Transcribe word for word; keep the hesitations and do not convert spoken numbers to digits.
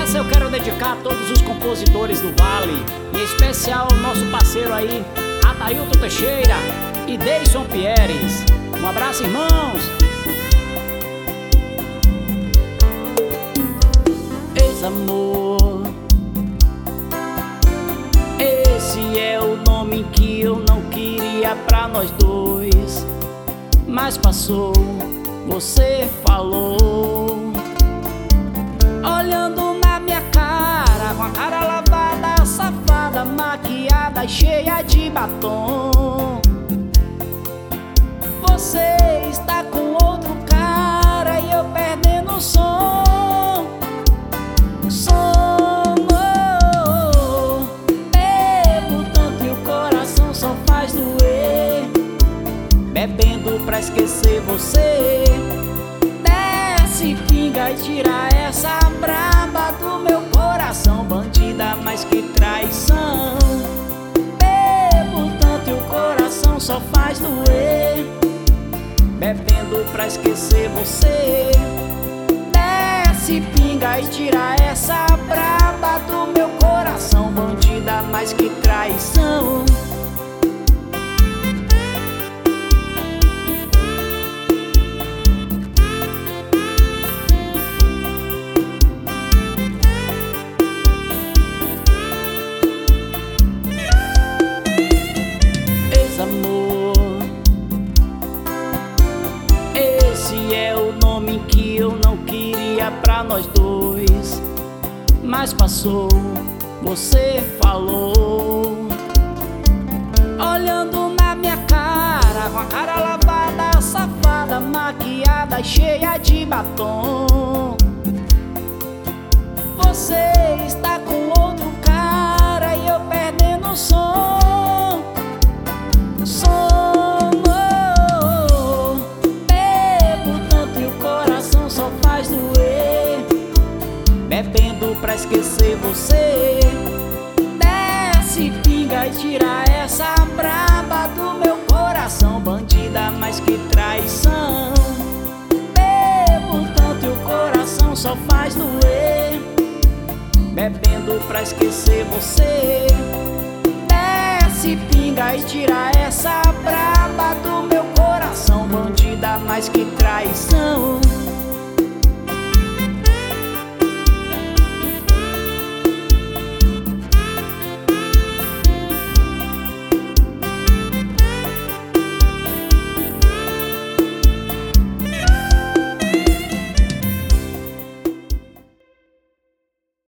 Essa eu quero dedicar a todos os compositores do Vale, em especial ao nosso parceiro aí, Adailton Teixeira e Deison Pieres. Um abraço, irmãos! Ex-amor, esse é o nome que eu não queria pra nós dois, mas passou, você falou, olhando na minha cara, com a cara lavada, safada, maquiada e cheia de batom. Você está com outro cara e eu perdendo o som. Som, oh, bebo tanto e o coração só faz doer. Bebendo pra esquecer você, desce, pinga e tira essa braba do meu coração. Bandida, mas que traição. Bebo tanto e o coração só faz doer. Bebendo pra esquecer você, desce, pinga e tira essa braba do meu coração. Bandida, mas que traição. Ex-amor, esse é o nome que eu não queria pra nós dois, mas passou, você falou, olhando na minha cara, com a cara lavada, safada, maquiada e cheia de batom. Você está com outro cara e eu perdendo o som. Som, oh, bebo tanto e o coração só faz doer. Bebendo pra esquecer você, desce, pinga e tira essa braba do meu coração. Bandida, mas que traição. Bebo tanto e o coração só faz doer. Bebendo pra esquecer você, desce, pinga e tira essa braba do meu coração. Bandida, mas que traição.